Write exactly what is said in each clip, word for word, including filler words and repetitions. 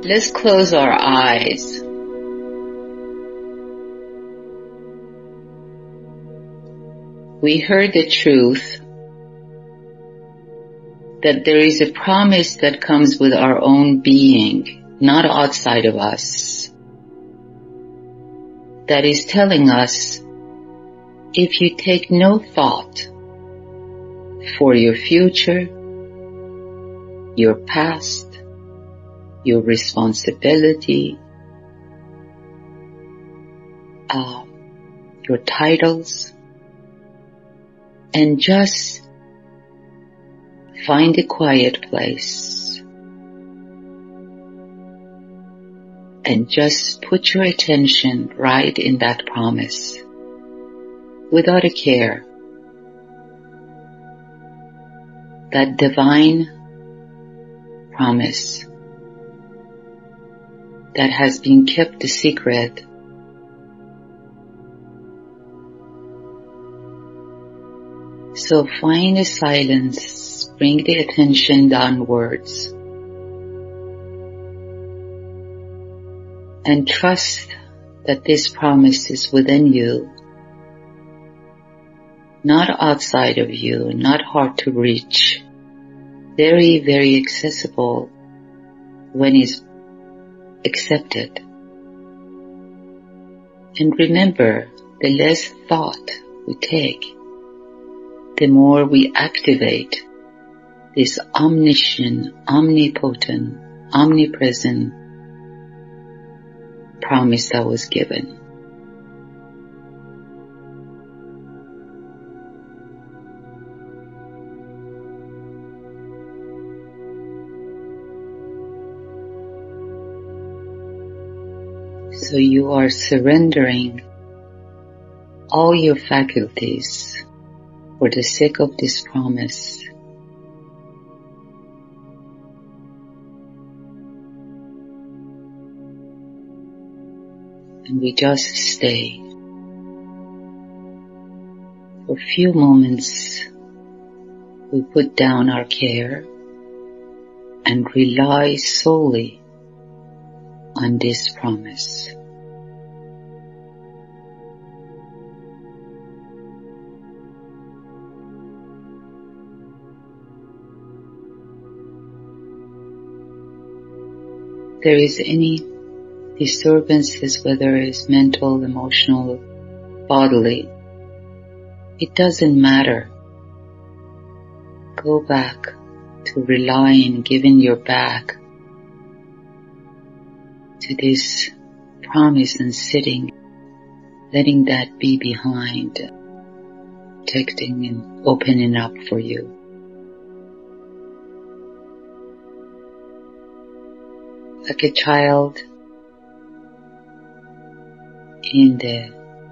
Let's close our eyes. We heard the truth that there is a promise that comes with our own being, not outside of us, that is telling us, if you take no thought for your future, your past, your responsibility, uh, your titles, and just find a quiet place and just put your attention right in that promise without a care. That divine promise that has been kept a secret. So find a silence, bring the attention downwards, and trust that this promise is within you, not outside of you, not hard to reach, very, very accessible when it's accepted. And remember, the less thought we take, the more we activate this omniscient, omnipotent, omnipresent promise that was given. So you are surrendering all your faculties for the sake of this promise. And we just stay. For a few moments, we put down our care and rely solely on this promise. There is any disturbances, whether it's mental, emotional, bodily, it doesn't matter. Go back to relying, giving your back to this promise and sitting, letting that be behind, protecting and opening up for you. Like a child in the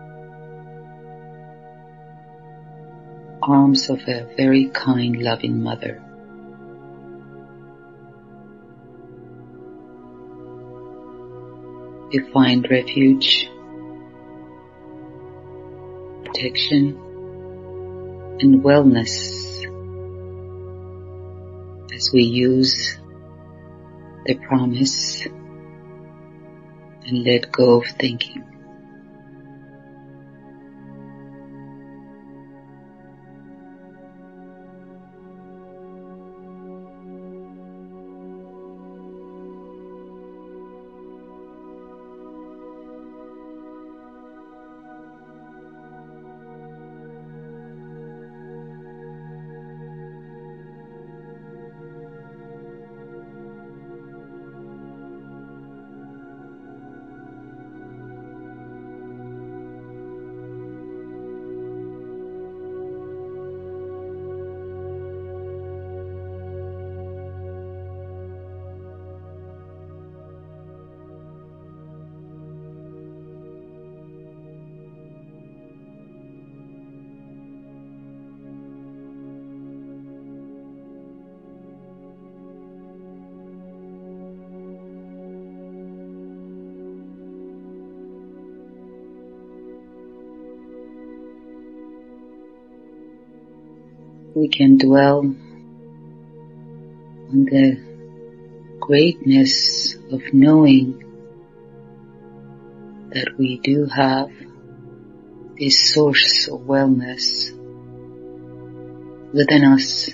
arms of a very kind, loving mother. You find refuge, protection, and wellness as we use the promise and let go of thinking. We can dwell on the greatness of knowing that we do have this source of wellness within us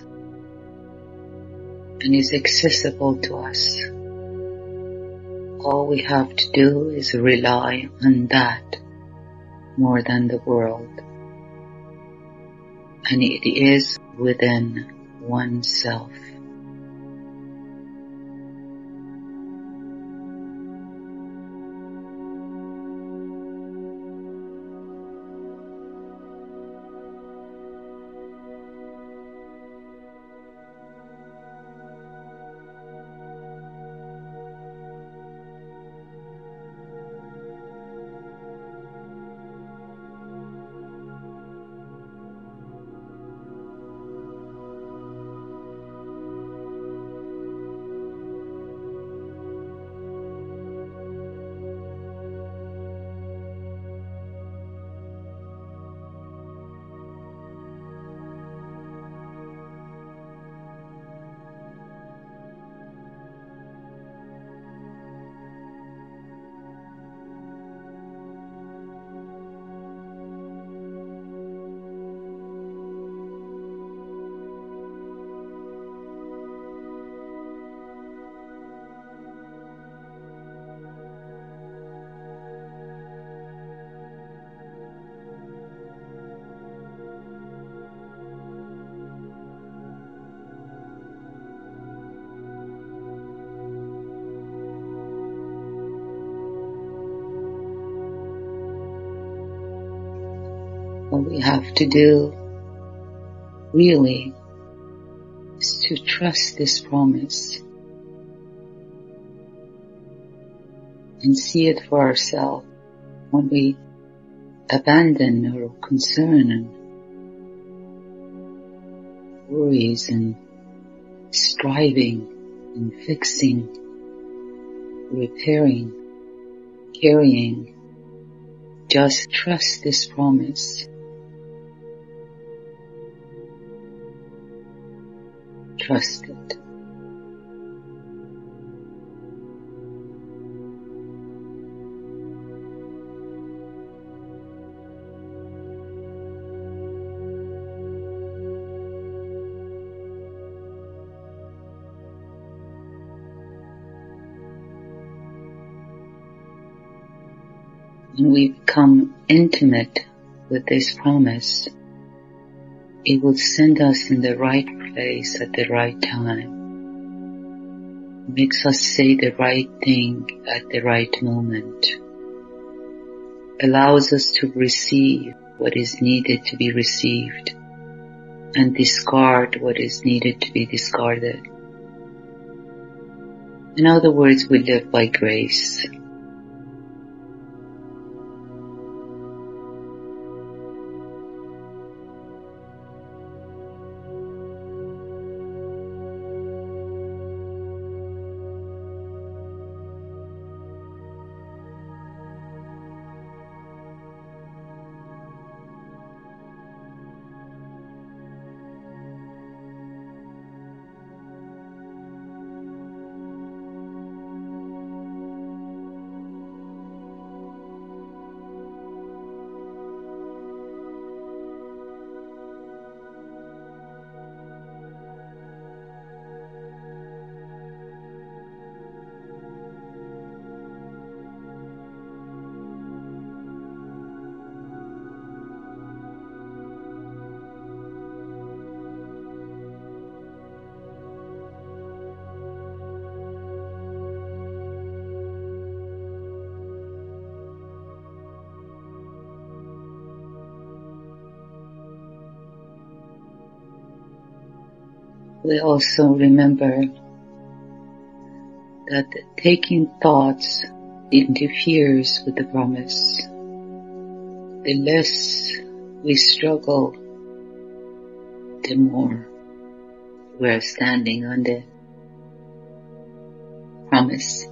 and is accessible to us. All we have to do is rely on that more than the world. And it is within oneself. What we have to do really is to trust this promise and see it for ourselves. When we abandon our concern and worries and striving and fixing, repairing, carrying, just trust this promise. Trust it. When we become intimate with this promise, it will send us in the right place at the right time. It makes us say the right thing at the right moment. Allows us to receive what is needed to be received and discard what is needed to be discarded. In other words, we live by grace. We also remember that taking thoughts interferes with the promise. The less we struggle, the more we're standing on the promise.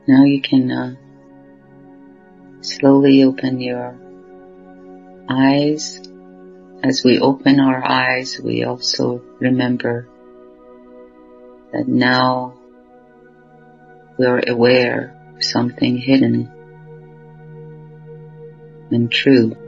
Now you can uh, slowly open your eyes. As we open our eyes, we also remember that now we are aware of something hidden and true.